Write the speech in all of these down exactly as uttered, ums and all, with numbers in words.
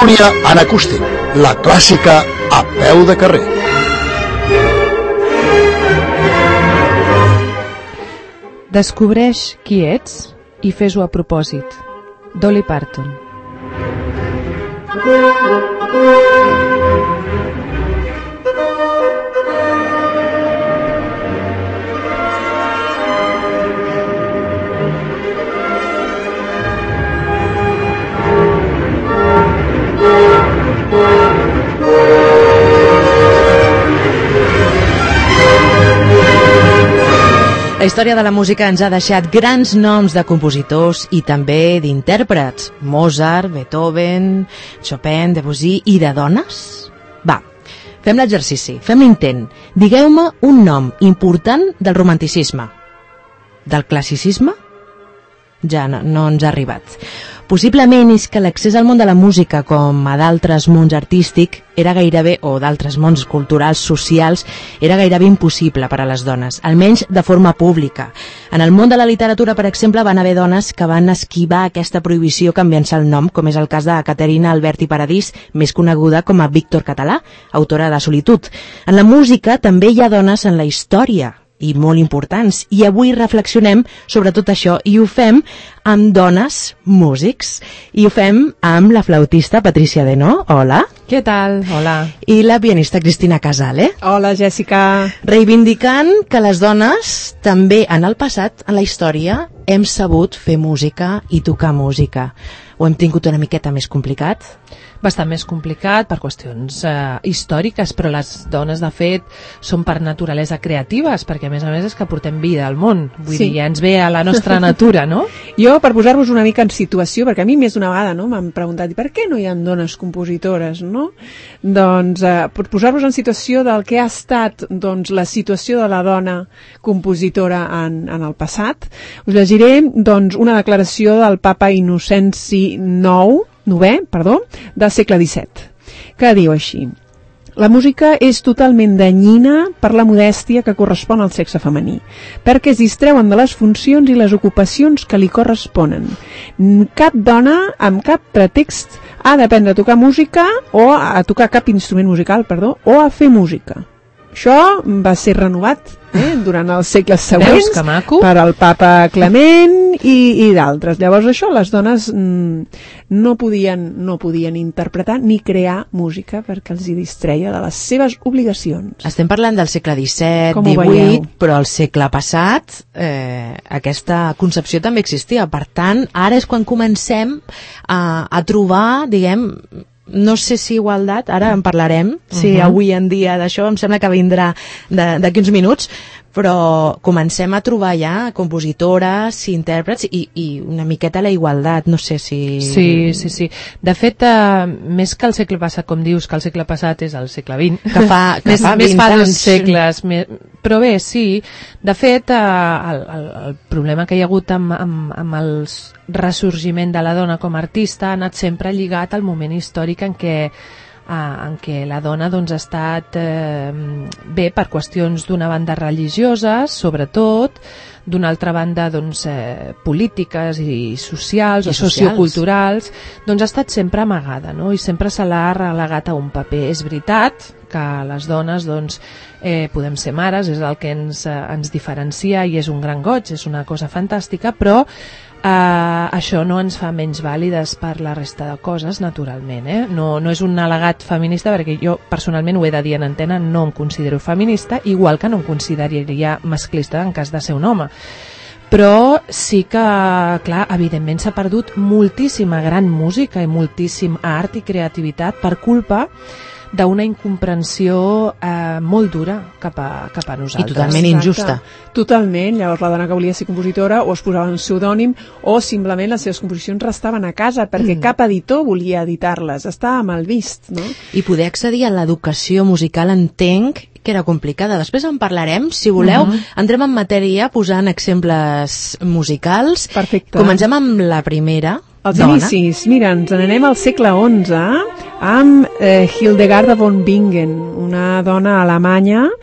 Tertúlia en acústic, la clàssica a peu de carrer. Descobreix qui ets i fes-ho a propòsit. Dolly Parton. La història de la música ens ha deixat grans noms de compositors i també d'intèrprets. Mozart, Beethoven, Chopin, Debussy i de dones? Va, fem l'exercici, fem l'intent. Digueu-me un nom important del romanticisme. Del classicisme? Ja no, no ens ha arribat. Possiblement és que l'accés al món de la música, com a d'altres mons artístics, era gairebé, o d'altres mons culturals, socials, era gairebé impossible per a les dones, almenys de forma pública. En el món de la literatura, per exemple, van haver dones que van esquivar aquesta prohibició canviant-se el nom, com és el cas de Caterina Alberti Paradís, més coneguda com a Víctor Català, autora de Solitud. En la música també hi ha dones en la història, i molt importants, i avui reflexionem sobre tot això, i ho fem amb dones músics, i ho fem amb la flautista Patricia Denó. Hola. Què tal? Hola. I la pianista Cristina Casale. Hola, Jèssica. Reivindicant que les dones, també en el passat, en la història, hem sabut fer música i tocar música. Ho hem tingut una miqueta més complicat? Bastant més complicat per qüestions eh, històriques, però les dones, de fet, són per naturalesa creatives, perquè a més a més és que portem vida al món. Vull sí. dir, ja ens ve a la nostra natura, no? Jo, per posar-vos una mica en situació, perquè a mi més d'una vegada no, m'han preguntat per què no hi ha dones compositores, no? Doncs, eh, per posar-vos en situació del que ha estat doncs, la situació de la dona compositora en, en el passat, us llegiré doncs, una declaració del papa Innocenci nou, novè, perdó, del segle disset, que diu així: la música és totalment danyina per la modèstia que correspon al sexe femení, perquè es distreuen de les funcions i les ocupacions que li corresponen. Cap dona, amb cap pretext, ha d'aprendre a tocar música o a tocar cap instrument musical, perdó, o a fer música. Això va ser renovat eh, durant els segles següents per al papa Clement i, i d'altres. Llavors això, les dones mm, no, podien, no podien interpretar ni crear música perquè els hi distreia de les seves obligacions. Estem parlant del segle disset, divuit, però al segle passat eh, aquesta concepció també existia. Per tant, ara és quan comencem a, a trobar, diguem, no sé si igualtat, ara en parlarem, si uh-huh. avui en dia d'això, em sembla que vindrà d'aquí uns minuts, però comencem a trobar ja compositores, intèrprets i, i una miqueta la igualtat, no sé si... Sí, sí, sí. De fet, eh, més que el segle passat, com dius, que el segle passat és el segle vint, que fa, que més, fa més fa dos anys. segles, més... però bé, sí, de fet, eh, el, el, el problema que hi ha hagut amb, amb, amb el ressorgiment de la dona com a artista ha anat sempre lligat al moment històric en què en què la dona doncs, ha estat eh, bé per qüestions d'una banda religioses, sobretot, d'una altra banda doncs, eh, polítiques i socials I o socials. socioculturals, doncs ha estat sempre amagada, no? I sempre se l'ha relegat a un paper. És veritat que les dones doncs, eh, podem ser mares, és el que ens, eh, ens diferencia i és un gran goig, és una cosa fantàstica, però Uh, això no ens fa menys vàlides per la resta de coses, naturalment, eh? no, no és un al·legat feminista, perquè jo personalment ho he de dir en antena, no em considero feminista, igual que no em consideraria masclista en cas de ser un home, però sí que, clar, evidentment s'ha perdut moltíssima gran música i moltíssim art i creativitat per culpa d'una incomprensió eh, molt dura cap a, cap a nosaltres. I totalment injusta. Totalment. Llavors la dona que volia ser compositora o es posava un pseudònim o simplement les seves composicions restaven a casa perquè mm. cap editor volia editar-les. Estava mal vist, no? I poder accedir a l'educació musical, entenc que era complicada. Després en parlarem, si voleu. Uh-huh. Entrem en matèria posant exemples musicals. Perfecte. Comencem amb la primera. Els dona. inicis, mira, ens n'anem al segle onze amb eh, Hildegarda von Bingen, una dona alemanya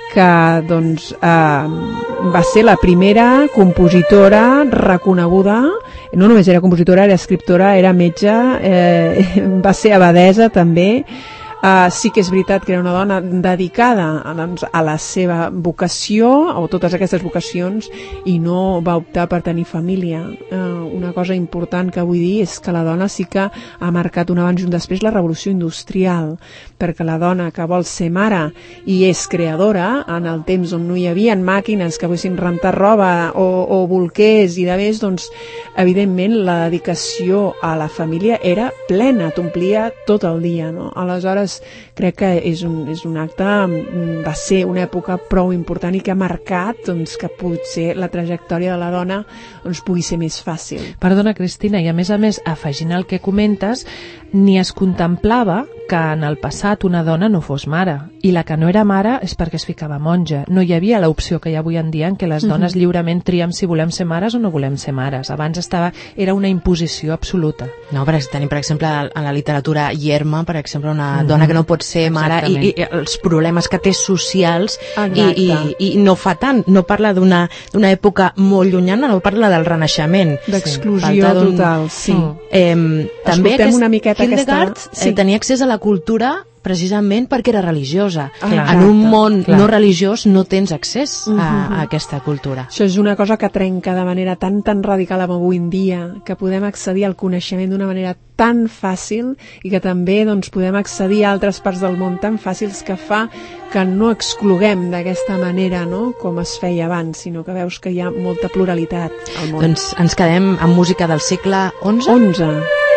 que doncs, eh, va ser la primera compositora reconeguda, no només era compositora, era escriptora, era metge, eh, va ser abadesa també. Uh, sí que és veritat que era una dona dedicada a, doncs, a la seva vocació, o totes aquestes vocacions, i no va optar per tenir família. Uh, una cosa important que vull dir és que la dona sí que ha marcat un abans i un després la revolució industrial, perquè la dona que vol ser mare i és creadora, en el temps on no hi havia màquines que poguessin rentar roba o, o bolquers i de més, doncs evidentment la dedicació a la família era plena, t'omplia tot el dia, no? Aleshores crec que és un, és un acte, va ser una època prou important i que ha marcat doncs, que potser la trajectòria de la dona doncs, pugui ser més fàcil. Perdona, Cristina, i a més a més, afegint el que comentes, ni es contemplava que en el passat una dona no fos mare, i la que no era mare és perquè es ficava monja. No hi havia l'opció que hi ha avui en dia en què les dones uh-huh. lliurement triem si volem ser mares o no volem ser mares. Abans estava, era una imposició absoluta. No, però tenim, per exemple, en la literatura Yerma, per exemple, una uh-huh. dona que no pot ser mare i, i els problemes que té socials i, i, i no fa tant, no parla d'una d'una època molt llunyana, no parla del Renaixement. D'exclusió sí. total, sí. Eh, també Escoltem una miqueta Hildegard aquesta... sí. eh, tenia accés a la cultura precisament perquè era religiosa. Ah, en un món clar. no religiós no tens accés a, uh-huh. a aquesta cultura. Això és una cosa que trenca de manera tan tan radical amb avui en dia, que podem accedir al coneixement d'una manera tan fàcil i que també doncs, podem accedir a altres parts del món tan fàcils, que fa que no excloguem d'aquesta manera, no?, com es feia abans, sinó que veus que hi ha molta pluralitat al món. Doncs ens quedem amb música del segle onze? onze.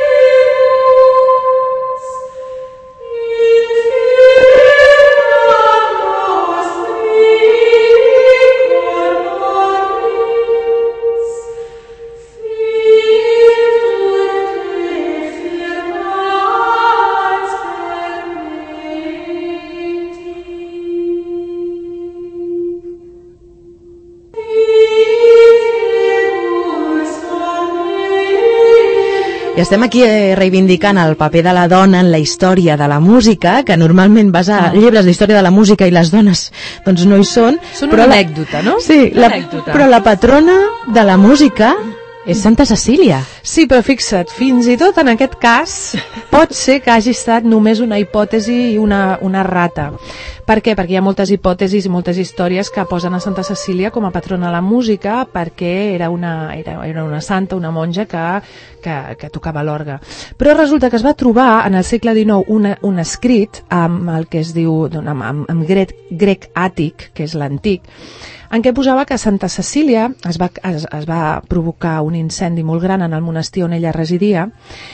I estem aquí eh, reivindicant el paper de la dona en la història de la música, que normalment basa no. llibres d'història de la música i les dones doncs no hi són. Són però una la... anècdota, no? Sí, una la... anècdota. però la patrona de la música és Santa Cecília. Sí, però fixa't, fins i tot en aquest cas pot ser que hagi estat només una hipòtesi i una, una rata. Per què? Perquè hi ha moltes hipòtesis i moltes històries que posen a Santa Cecília com a patrona de la música, perquè era una, era, era una santa, una monja que, que, que tocava l'orgue. Però resulta que es va trobar en el segle dinou una, un escrit amb el que es diu amb, amb, amb grec, grec àtic, que és l'antic, en què posava que a Santa Cecília es va, es, es va provocar un incendi molt gran en el monestir on ella residia,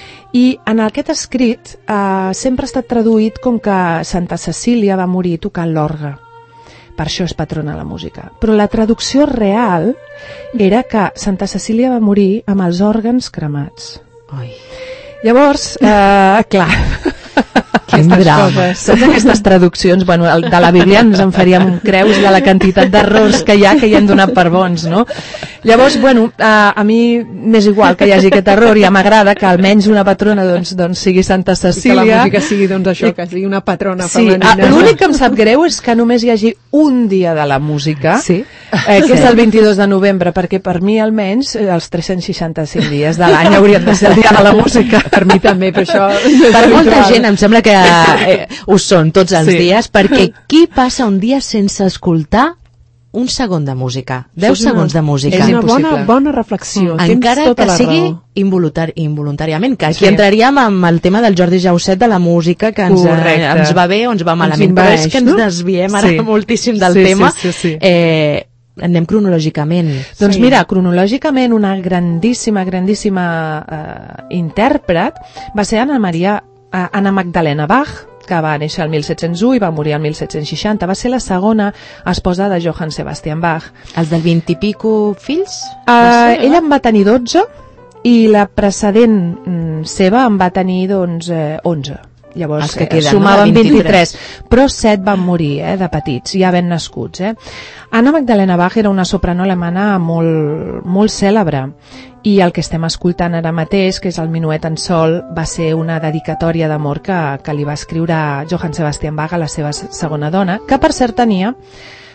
i en aquest escrit eh, sempre ha estat traduït com que Santa Cecília va morir tocant l'orgue. Per això és patrona de la música. Però la traducció real era que Santa Cecília va morir amb els òrgans cremats. Ai. Llavors, eh, clar... Quin drama. Coses. Saps aquestes traduccions? Bueno, el, de la Bíblia ens en faríem creus de la quantitat d'errors que hi ha, que hi han donat per bons, no? Llavors, bueno, a, a mi m'és igual que hi hagi aquest error, ja m'agrada que almenys una patrona doncs, doncs sigui Santa Cecília. I que la música sigui doncs, això, que sigui una patrona sí, femenina. L'únic que em sap greu és que només hi hagi un dia de la música, sí. eh, que sí. és el vint-i-dos de novembre, perquè per mi almenys els tres-cents seixanta-cinc dies de l'any haurien de ser el dia de la música. Per mi també, per això... Per molta gent em sembla que eh, ho són tots els sí. dies, perquè qui passa un dia sense escoltar un segon de música, deu una, segons de música? És una bona, bona reflexió. Mm. Encara tota que la sigui raó. involuntari, involuntàriament, que aquí sí. entraríem amb el tema del Jordi Jausset de la música, que ens, eh, ens va bé o ens va malament, però és que ens no? desviem ara sí. moltíssim del sí, tema. Sí, sí, sí. Eh, anem cronològicament. Doncs sí. mira, cronològicament una grandíssima, grandíssima eh, intèrpret va ser Anna Maria, eh, Anna Magdalena Bach, que va néixer el mil set-cents u i va morir el mil set-cents seixanta. Va ser la segona esposa de Johann Sebastian Bach. Els del vint i pico fills? Uh, ella en va tenir dotze i la precedent mm, seva en va tenir doncs, eh, onze. Llavors que queden, eh, sumaven no? vint-i-tres, però set van morir eh, de petits, ja ben nascuts. Eh. Anna Magdalena Bach era una soprano alemana molt, molt cèlebre, i el que estem escoltant ara mateix, que és el Minuet en sol, va ser una dedicatòria d'amor que, que li va escriure Johann Sebastian Bach a la seva segona dona, que per cert tenia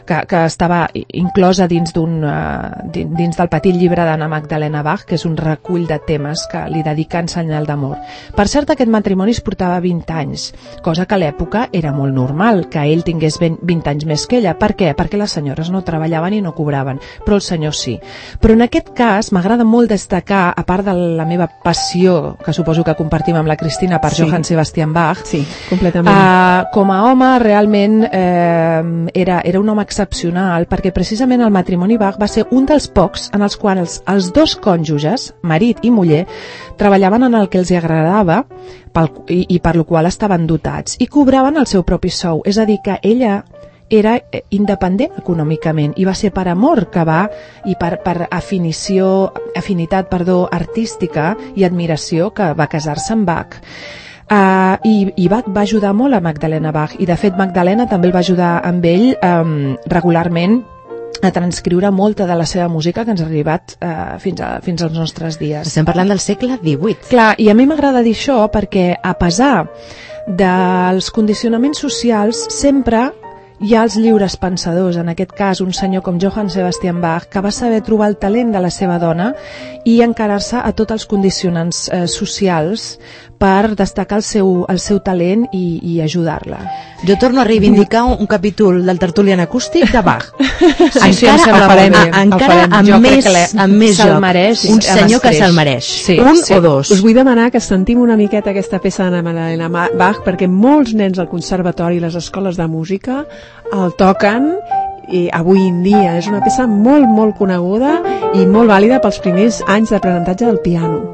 que, que estava inclosa dins, d'un, uh, dins del petit llibre d'Anna Magdalena Bach, que és un recull de temes que li dedica en senyal d'amor. Per cert, aquest matrimoni es portava vint anys, cosa que a l'època era molt normal, que ell tingués vint anys més que ella. Per què? Perquè les senyores no treballaven i no cobraven, però el senyor sí. Però en aquest cas m'agrada molt destacar, a part de la meva passió, que suposo que compartim amb la Cristina, per sí. Johann Sebastian Bach, sí, completament. Uh, com a home realment eh, era, era un home excepcional, perquè precisament el matrimoni Bach va ser un dels pocs en els quals els, els dos cònjuges, marit i muller, treballaven en el que els agradava pel, i, i per lo qual estaven dotats i cobraven el seu propi sou, és a dir que ella era independent econòmicament i va ser per amor que va i per, per afinició, afinitat perdó, artística i admiració que va casar-se amb Bach. Uh, i, i Bach va ajudar molt a Magdalena Bach i de fet Magdalena també el va ajudar amb ell um, regularment a transcriure molta de la seva música que ens ha arribat uh, fins, a, fins als nostres dies. Estem parlant del segle divuit. Clar, i a mi m'agrada dir això perquè a pesar dels condicionaments socials sempre hi ha els lliures pensadors, en aquest cas un senyor com Johann Sebastian Bach, que va saber trobar el talent de la seva dona i encarar-se a tots els condicionants eh, socials per destacar el seu, el seu talent i, i ajudar-la. Jo torno a reivindicar un, un capítol del Tertulian acústic de Bach. Sí, sí, em sembla farem, molt bé. encara amb jo més, amb més se'l joc. mereix, un senyor que se'l mereix. Sí, un sí. o dos. Us vull demanar que sentim una miqueta aquesta peça d'Anna Magdalena Bach perquè molts nens al conservatori i les escoles de música el toquen i avui en dia és una peça molt, molt coneguda i molt vàlida pels primers anys d'aprenentatge del piano.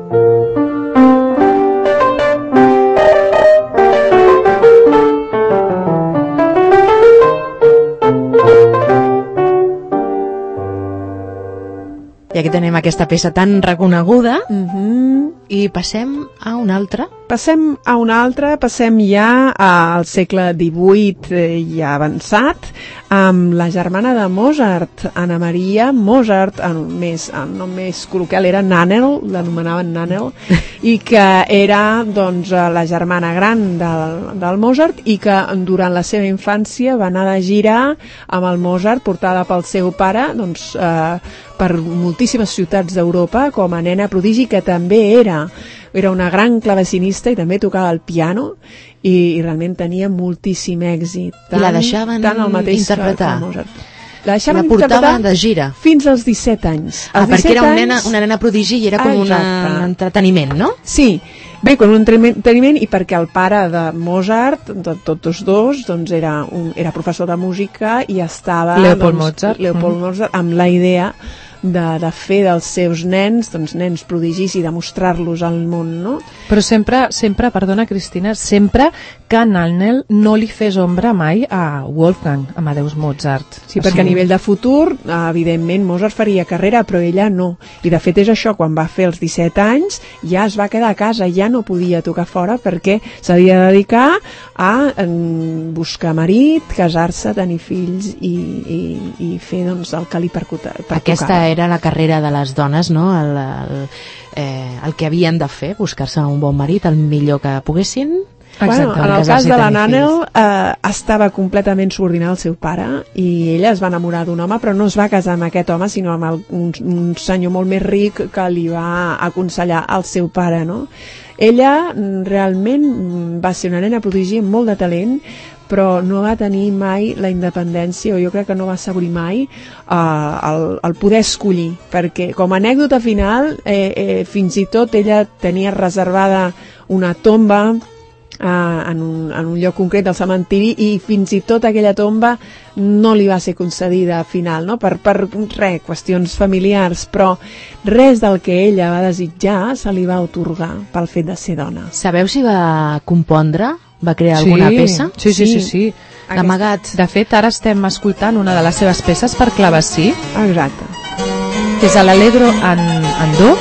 I aquí tenim aquesta peça tan reconeguda Uh-huh. i passem a una altra. Passem a una altra, passem ja al segle divuit eh, ja avançat, amb la germana de Mozart, Anna Maria Mozart, en més, en nom més col·loquial era Nannerl, l'anomenaven Nannerl, i que era doncs, la germana gran del, del Mozart i que durant la seva infància va anar de gira amb el Mozart, portada pel seu pare, doncs, eh, per moltíssimes ciutats d'Europa com a nena prodigi, que també era era una gran clavecinista i també tocava el piano i, i realment tenia moltíssim èxit. Tant, I la deixaven tant el mateix interpretar? Que, que Mozart. La deixaven la portava interpretar de gira? Fins als disset anys. Ah, als perquè era una anys... nena, una nena prodigi i era com una, un entreteniment, no? Sí, bé, com un entreteniment i perquè el pare de Mozart, de tots dos, doncs era, un, era professor de música i estava... Leopold doncs, Mozart. Leopold mm. Mozart, amb la idea de, de fer dels seus nens, doncs nens prodigis i demostrar-los al món, no? Però sempre, sempre, perdona Cristina, sempre que Nannerl no li fes ombra mai a Wolfgang Amadeus Mozart. Sí, perquè a nivell de futur, evidentment, Mozart faria carrera, però ella no. I de fet és això, quan va fer els disset anys, ja es va quedar a casa, ja no podia tocar fora perquè s'havia de dedicar a en, buscar marit, casar-se, tenir fills i, i, i fer doncs, el que li percutava. Aquesta era la carrera de les dones, no? El, el, eh, el que havien de fer, buscar-se un bon marit, el millor que poguessin. Bueno, en el cas de la Nannerl eh, estava completament subordinada al seu pare i ella es va enamorar d'un home, però no es va casar amb aquest home, sinó amb el, un, un senyor molt més ric que li va aconsellar al seu pare, no? Ella realment va ser una nena prodigi amb molt de talent, però no va tenir mai la independència, o jo crec que no va assaborir mai eh, el, el poder escollir, perquè com a anècdota final eh, eh, fins i tot ella tenia reservada una tomba Uh, en, un, en un lloc concret del cementiri i fins i tot aquella tomba no li va ser concedida al final, no? per, per res, qüestions familiars, però res del que ella va desitjar se li va atorgar pel fet de ser dona. Sabeu si va compondre? Va crear sí, alguna peça? Sí, sí, sí, sí. D'amagat. De fet, ara estem escoltant una de les seves peces per clavecí. Exacte. Que és l'Allegro en, en do,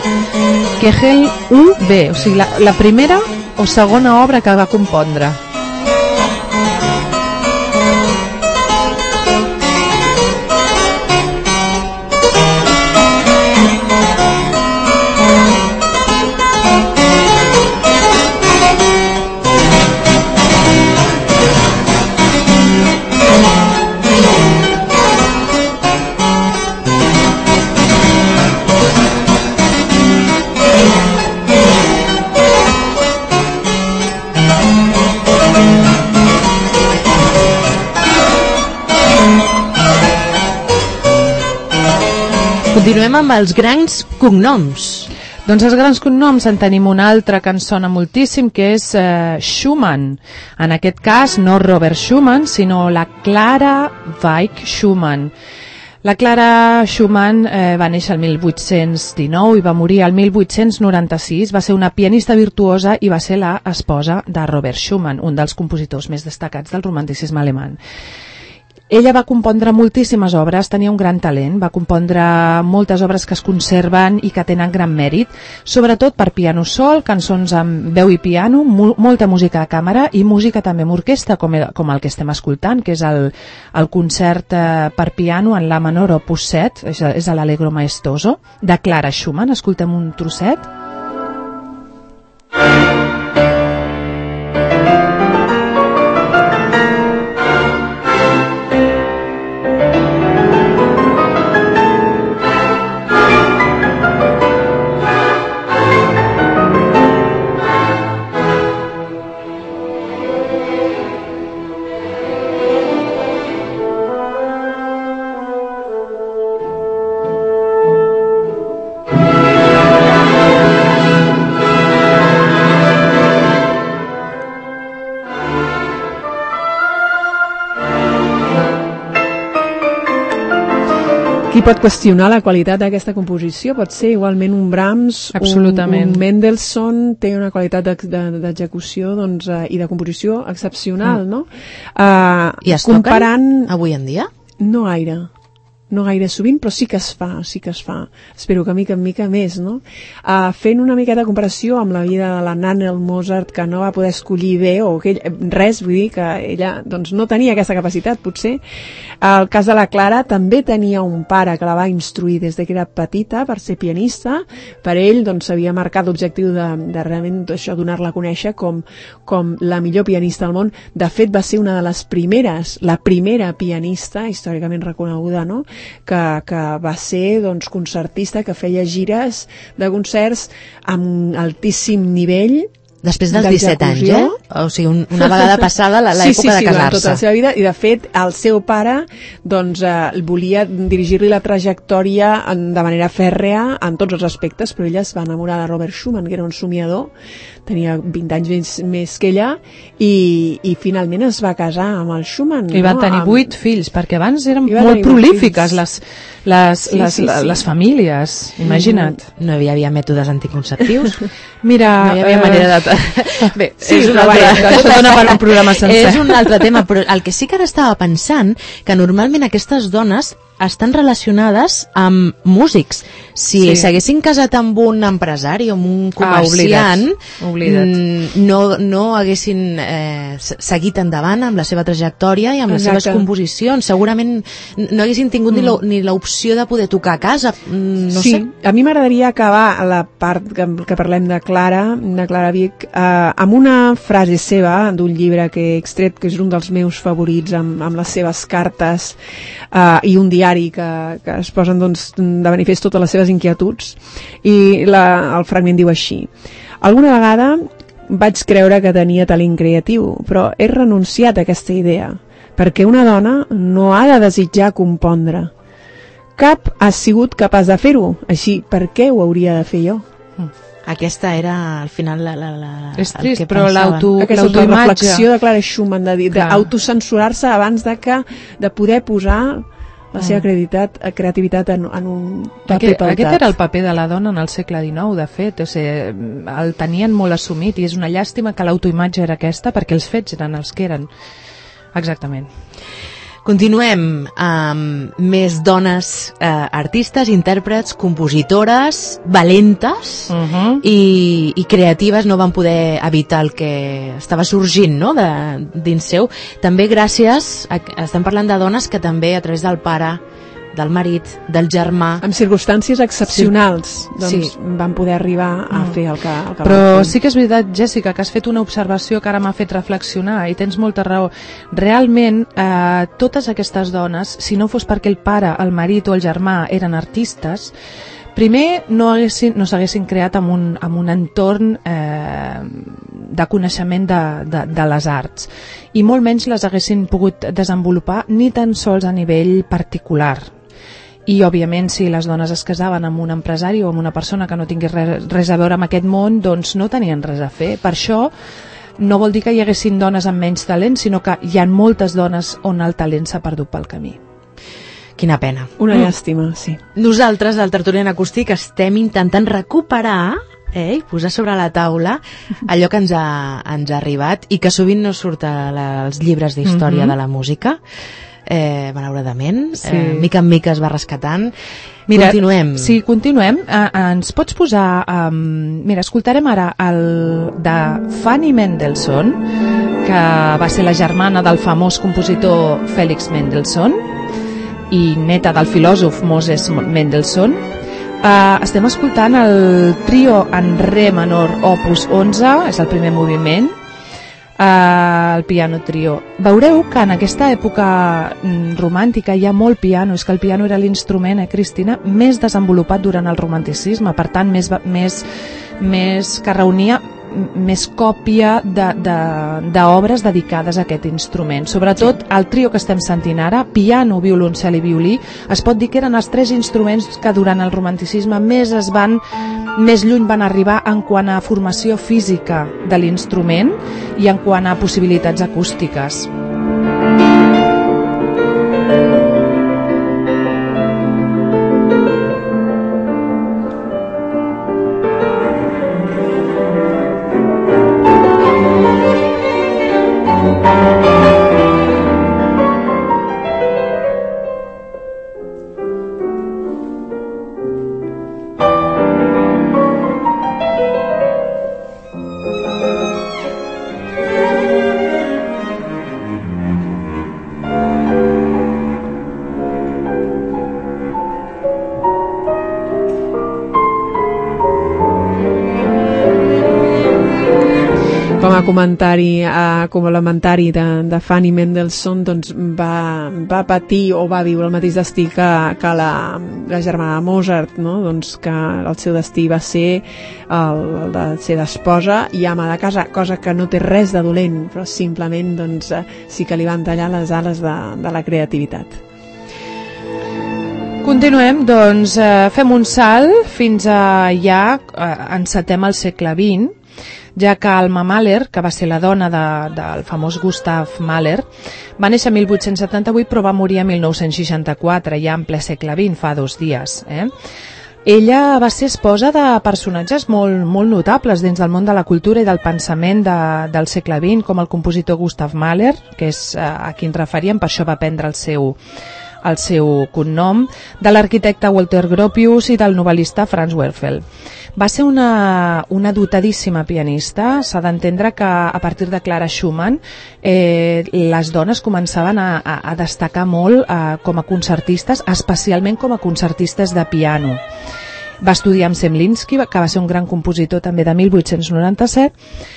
Kegel u be, o sigui, la, la primera o segona obra que va compondre. Continuem amb els grans cognoms. Doncs els grans cognoms en tenim un altre que ens sona moltíssim, que és eh, Schumann. En aquest cas, no Robert Schumann, sinó la Clara Weich Schumann. La Clara Schumann eh, va néixer el mil vuit-cents dinou i va morir el mil vuit-cents noranta-sis. Va ser una pianista virtuosa i va ser la esposa de Robert Schumann, un dels compositors més destacats del romanticisme alemany. Ella va compondre moltíssimes obres, tenia un gran talent, va compondre moltes obres que es conserven i que tenen gran mèrit, sobretot per piano sol, cançons amb veu i piano, mo molta música de càmera i música també amb orquestra, com, com el que estem escoltant, que és el, el concert eh, per piano en la menor opus set, és, és l'Allegro Maestoso, de Clara Schumann. Escoltem un trosset. Qui pot qüestionar la qualitat d'aquesta composició? Pot ser igualment un Brahms, absolutament. Un, un Mendelssohn, té una qualitat d'execució doncs, uh, i de composició excepcional, mm. no? Uh, I es comparant... toquen avui en dia? No gaire. No gaire sovint, però sí que es fa, sí que es fa. Espero que mica en mica més, no? Uh, fent una miqueta de comparació amb la vida de la Nannerl Mozart, que no va poder escollir bé, o que ell, res, vull dir que ella doncs, no tenia aquesta capacitat, potser. El cas de la Clara també tenia un pare que la va instruir des de que era petita per ser pianista. Per ell doncs, s'havia marcat l'objectiu de, de realment això, donar-la a conèixer com, com la millor pianista del món. De fet, va ser una de les primeres, la primera pianista històricament reconeguda, no?, que, que va ser doncs, concertista, que feia gires de concerts amb altíssim nivell. Després dels disset anys, eh? O sigui, un, una vegada passada l'època sí, sí, sí, de casar-se. tota la seva vida, i de fet el seu pare doncs, eh, volia dirigir-li la trajectòria en, de manera fèrrea en tots els aspectes, però ella es va enamorar de Robert Schumann, que era un somiador, tenia vint anys més, més que ella, i, i finalment es va casar amb el Schumann. I van no? tenir amb... vuit fills, perquè abans eren molt prolífiques les, les, sí, les, sí, sí. les famílies, imagina't. No hi havia mètodes anticonceptius. Mira, no hi havia eh... manera de... Bé, sí, és un altre... altre... això dona per un programa sencer. És un altre tema, però el que sí que ara estava pensant, que normalment aquestes dones estan relacionades amb músics. Si sí. s'haguessin casat amb un empresari o amb un comerciant, ah, oblida't. Oblida't. no, no haguessin eh, seguit endavant amb la seva trajectòria i amb Exacte. les seves composicions. Segurament no haguessin tingut mm. ni l'opció de poder tocar a casa. No sí, sé. A mi m'agradaria acabar la part que, que parlem de Clara, de Clara Wieck, eh, amb una frase seva d'un llibre que he extret, que és un dels meus favorits, amb, amb les seves cartes eh, i un diari que, que es posen doncs, de manifest totes les seves inquietuds, i la, el fragment diu així: alguna vegada vaig creure que tenia talent creatiu, però he renunciat a aquesta idea, perquè una dona no ha de desitjar compondre. Cap ha sigut capaç de fer-ho, així per què ho hauria de fer jo? Aquesta era al final la, la, la, és trist, el que però l'autoimatge. Aquesta és la reflexió de Clara Schumann, d'autocensurar-se abans de, que, de poder posar la seva creativitat, creativitat en, en un paper aquest, peltat. Aquest era el paper de la dona en el segle dinou, de fet. O sigui, el tenien molt assumit, i és una llàstima que l'autoimatge era aquesta, perquè els fets eren els que eren. Exactament. Continuem amb més dones eh, artistes, intèrprets, compositores, valentes uh -huh. i, i creatives. No van poder evitar el que estava sorgint, no?, de, dins seu. També gràcies, a, estem parlant de dones que també a través del pare, del marit, del germà... Amb circumstàncies excepcionals, sí. doncs sí. van poder arribar a mm. fer el que, el que Però sí que és veritat, Jèssica, que has fet una observació que ara m'ha fet reflexionar, i tens molta raó. Realment, eh, totes aquestes dones, si no fos perquè el pare, el marit o el germà eren artistes, primer no haguessin, no s'haguessin creat amb un, amb un entorn eh, de coneixement de, de, de les arts, i molt menys les haguessin pogut desenvolupar ni tan sols a nivell particular. i òbviament si les dones es casaven amb un empresari o amb una persona que no tingués res, res a veure amb aquest món, doncs no tenien res a fer. Per això no vol dir que hi haguessin dones amb menys talent, sinó que hi ha moltes dones on el talent s'ha perdut pel camí. Quina pena. Una llàstima, sí. Nosaltres, al Tertulian Acústic, estem intentant recuperar eh, i posar sobre la taula allò que ens ha, ens ha arribat i que sovint no surt als llibres d'història mm-hmm. de la música. Eh, malauradament, sí. eh, mica en mica es va rescatant. Mira, continuem. Sí, continuem. Uh, ens pots posar... Um, mira, escoltarem ara el de Fanny Mendelssohn, que va ser la germana del famós compositor Félix Mendelssohn i neta del filòsof Moses Mendelssohn. Uh, estem escoltant el trio en re menor opus onze, és el primer moviment, Uh, el piano trio. Veureu que en aquesta època mm, romàntica hi ha molt piano, és que el piano era l'instrument, eh, Cristina, més desenvolupat durant el romanticisme, per tant més, més, més que reunia més còpia d'obres de, de, dedicades a aquest instrument. Sobretot el trio que estem sentint ara, piano, violoncel i violí, es pot dir que eren els tres instruments que durant el romanticisme més es van més lluny van arribar en quant a formació física de l'instrument i en quant a possibilitats acústiques. comentari eh, complementari de, de Fanny Mendelssohn, doncs va, va patir o va viure el mateix destí que, que la, la germana de Mozart, no? Doncs que el seu destí va ser el, el de ser d'esposa i ama de casa, cosa que no té res de dolent, però simplement doncs, eh, sí que li van tallar les ales de, de la creativitat. Continuem, doncs eh, fem un salt fins a ja eh, encetem el segle vint, ja que Alma Mahler, que va ser la dona de, del famós Gustav Mahler, va néixer mil vuit-cents setanta-vuit però va morir a mil nou-cents seixanta-quatre, ja en ple segle vint, fa dos dies. Eh? Ella va ser esposa de personatges molt, molt notables dins del món de la cultura i del pensament de, del segle vint, com el compositor Gustav Mahler, que és eh, a qui ens referíem, per això va prendre el seu el seu cognom, de l'arquitecte Walter Gropius i del novel·lista Franz Werfel. Va ser una, una dotadíssima pianista. S'ha d'entendre que a partir de Clara Schumann eh, les dones començaven a, a, a destacar molt eh, com a concertistes, especialment com a concertistes de piano. Va estudiar amb Zemlinsky, que va ser un gran compositor també de mil vuit-cents noranta-set.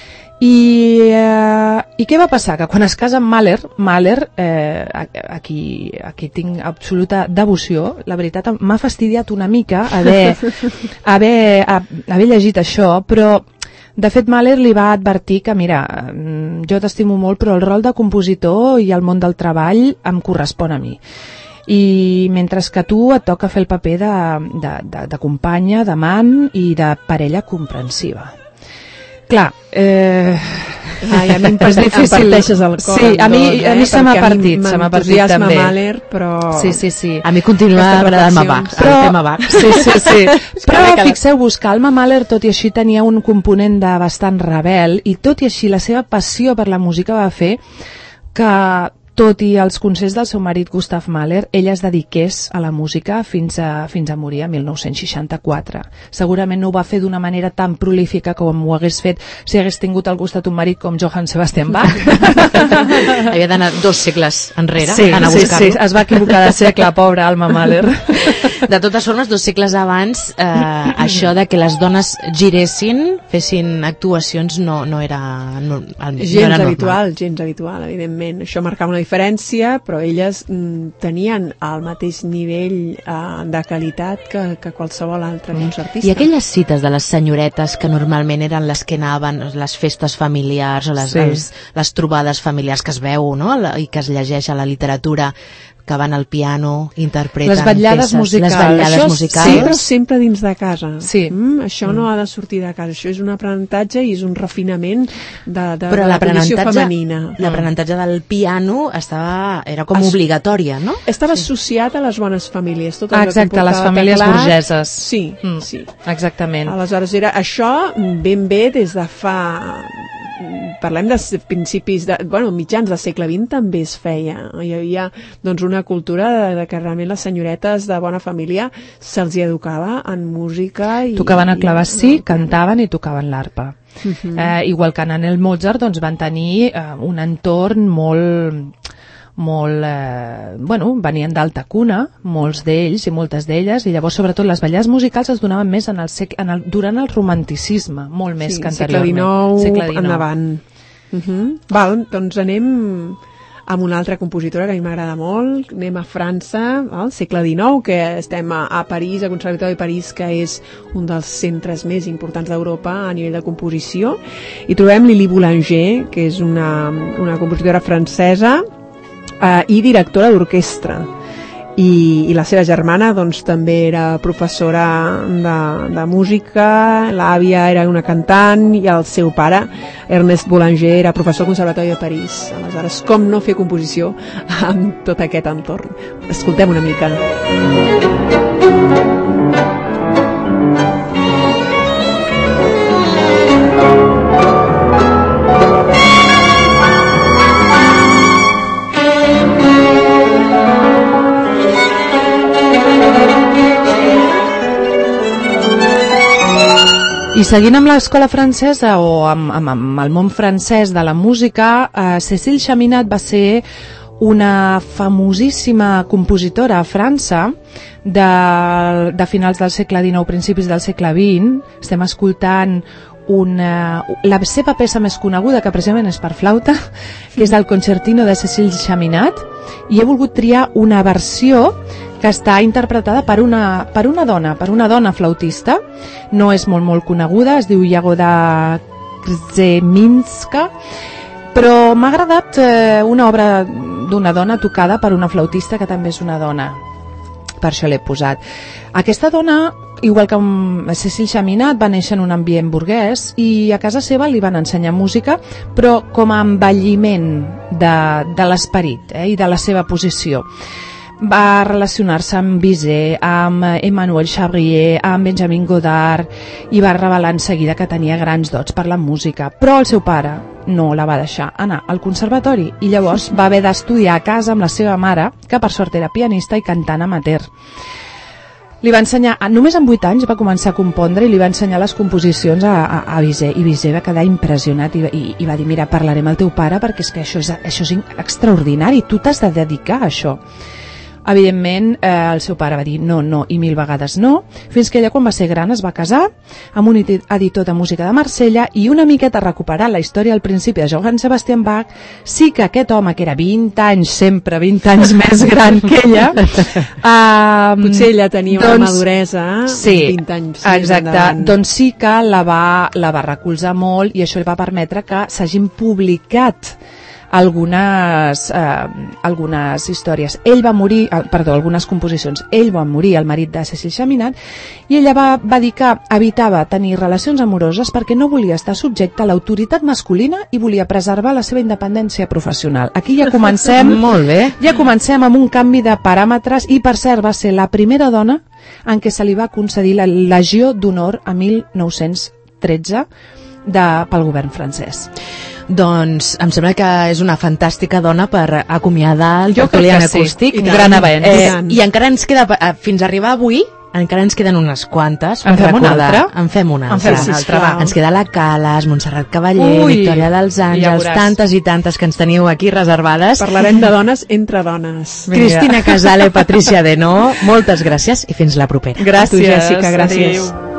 I, eh, I què va passar? Que quan es casa amb Mahler, Mahler eh, aquí, aquí tinc absoluta devoció, la veritat m'ha fastidiat una mica haver, haver, haver llegit això, però de fet Mahler li va advertir que mira, jo t'estimo molt però el rol de compositor i el món del treball em correspon a mi. I mentre que tu et toca fer el paper de, de, de, de companya, d'amant i de parella comprensiva. Clar, eh... Ai, a mi em, part, em parteixes el cor. Sí, a mi, dos, eh? a mi se m'ha partit, se m'ha partit també. Mahler, però... Sí, sí, sí. A mi continua agradant-me Bach, però... el tema Bach. Sí, sí, sí. Però fixeu-vos que Alma Mahler, tot i així, tenia un component de bastant rebel i tot i així la seva passió per la música va fer que, tot i els consells del seu marit Gustav Mahler, ella es dediqués a la música fins a, fins a morir a mil nou-cents seixanta-quatre. Segurament no ho va fer d'una manera tan prolífica com ho hagués fet si hagués tingut al costat un marit com Johann Sebastian Bach. Havia d'anar dos segles enrere, sí, anar a sí, buscar-lo. Sí, es va equivocar de segle, pobra Alma Mahler. De totes formes, dos segles abans, eh, això de que les dones giressin, fessin actuacions, no, no era, no, no gens era normal. habitual, gens habitual, evidentment. Això marcava una diferència, però elles mm, tenien el mateix nivell eh, de qualitat que, que qualsevol altre concertista. I aquelles cites de les senyoretes que normalment eren les que anaven, les festes familiars o les, sí. els, les trobades familiars que es veu, no?, i que es llegeix a la literatura, que van al piano, interpreten les vetllades peces, musicals. les vetllades Això musicals. sí, però sempre dins de casa. Sí. Mm, això mm. no ha de sortir de casa. Això és un aprenentatge i és un refinament de, de, però de la condició femenina. L'aprenentatge del piano estava, era com Es, obligatòria, no? Estava sí. associat a les bones famílies. Tot ah, exacte, les famílies teclat, burgeses. Sí, mm. sí. Exactament. Aleshores, era això ben bé des de fa... Parlem de principis, de, bueno, mitjans del segle vint també es feia. Hi havia doncs, una cultura de, de que realment les senyoretes de bona família se'ls hi educava en música. I, tocaven el clavecí, i, cantaven i tocaven l'arpa. Uh-huh. eh, igual que en el Mozart doncs, van tenir eh, un entorn molt... molt, eh, bueno, venien d'alta cuna, molts d'ells i moltes d'elles, i llavors sobretot les ballades musicals es donaven més en el sec, en el, durant el romanticisme, molt més sí, que anteriorment. segle dinou, segle dinou. endavant. Uh-huh. Val, doncs anem amb una altra compositora que a mi m'agrada molt, anem a França, al segle dinou, que estem a, a París, al Conservatori de París, que és un dels centres més importants d'Europa a nivell de composició, i trobem Lili Boulanger, que és una, una compositora francesa, Uh, i directora d'orquestra, I, i la seva germana doncs, també era professora de, de música, l'àvia era una cantant i el seu pare, Ernest Boulanger, era professor al Conservatori de París. Aleshores, com no fer composició amb tot aquest entorn? Escoltem una mica. I seguint amb l'escola francesa o amb, amb, amb el món francès de la música, eh, Cécile Chaminade va ser una famosíssima compositora a França de, de finals del segle dinou, principis del segle vint. Estem escoltant una, la seva peça més coneguda, que precisament és per flauta, que és el Concertino de Cécile Chaminade, i he volgut triar una versió que està interpretada per una, per una dona, per una dona flautista. No és molt, molt coneguda, es diu Jagoda Krzeminska, però m'ha agradat eh, una obra d'una dona tocada per una flautista que també és una dona. Per això l'he posat. Aquesta dona, igual que Cécile Chaminade, va néixer en un ambient burguès i a casa seva li van ensenyar música, però com a envelliment de, de l'esperit eh, i de la seva posició. Va relacionar-se amb Bizet, amb Emmanuel Chabrier, amb Benjamin Godard, i va revelar en seguida que tenia grans dots per la música, però el seu pare no la va deixar anar al conservatori i llavors va haver d'estudiar a casa amb la seva mare, que per sort era pianista i cantant amateur. Li va ensenyar, només amb vuit anys va començar a compondre i li va ensenyar les composicions a, a, a Bizet, i Bizet va quedar impressionat i, i, i va dir, mira, parlarem al teu pare perquè és que això és, això és extraordinari, tu t'has de dedicar a això. Evidentment, eh, el seu pare va dir no, no i mil vegades no, fins que ella quan va ser gran es va casar amb un editor de música de Marsella i una miqueta recuperant la història al principi de Johann Sebastian Bach, sí que aquest home que era vint anys, sempre vint anys més gran que ella, eh, potser ella tenia doncs, una maduresa sí, vint anys exacte, endavant. Doncs sí que la va, la va recolzar molt i això li va permetre que s'hagin publicat algunes, eh, algunes històries. Ell va morir, eh, perdó, algunes composicions. Ell va morir, el marit de Cécile Chaminade, i ella va, va dir que evitava tenir relacions amoroses perquè no volia estar subjecta a l'autoritat masculina i volia preservar la seva independència professional. Aquí ja comencem, molt bé. Ja comencem amb un canvi de paràmetres i, per cert, va ser la primera dona en què se li va concedir la Legió d'Honor a mil nou-cents tretze de, pel govern francès. Doncs em sembla que és una fantàstica dona per acomiadar el Tertulian Acústic. Un gran avenç. Eh, I encara ens queda, fins a arribar avui, encara ens queden unes quantes. En fem una altra? En fem una altra. En fem una altra, va. Ens queda la Calas, Montserrat Cavallé, Ui, Victòria dels Àngels, ja tantes i tantes que ens teniu aquí reservades. Parlarem de dones entre dones. Cristina Casale, Patricia Denó, moltes gràcies i fins la propera. Gràcies. A tu, Jessica, gràcies. Adéu.